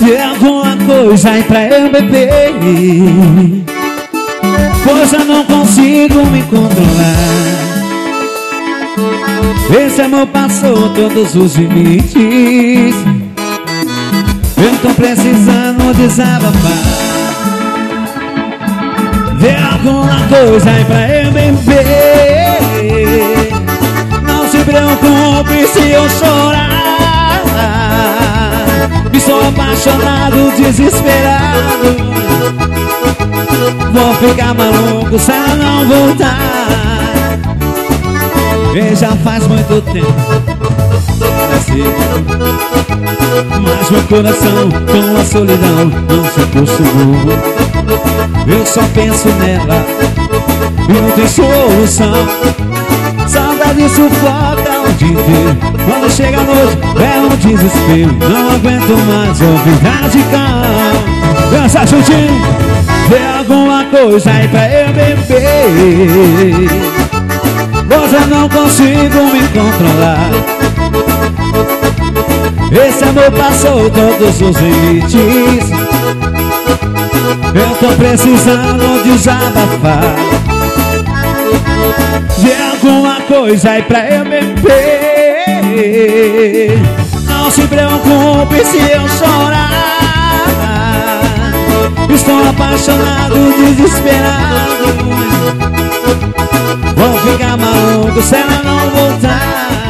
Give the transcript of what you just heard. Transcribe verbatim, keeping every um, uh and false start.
Tem alguma coisa aí pra eu beber, pois eu não consigo me controlar. Esse amor passou todos os limites. Eu tô precisando desabafar. Tem alguma coisa aí pra eu beber. Não se preocupe se eu chorar. Estou apaixonado, desesperado. Vou ficar maluco se ela não voltar. E já faz muito tempo, mas meu coração com a solidão não se acostumou. Eu só penso nela e não tem solução. Saudade sufoca o dia inteiro. Quando chega a noite é um desespero. Não aguento mais ouvir radical. Dança juntinho. Vê alguma coisa aí pra eu beber, pois eu não consigo me controlar. Esse amor passou todos os limites. Eu tô precisando desabafar. Vê alguma coisa aí pra eu beber. Não se preocupe se eu chorar. Estou apaixonado, desesperado. Vou ficar maluco se ela não voltar.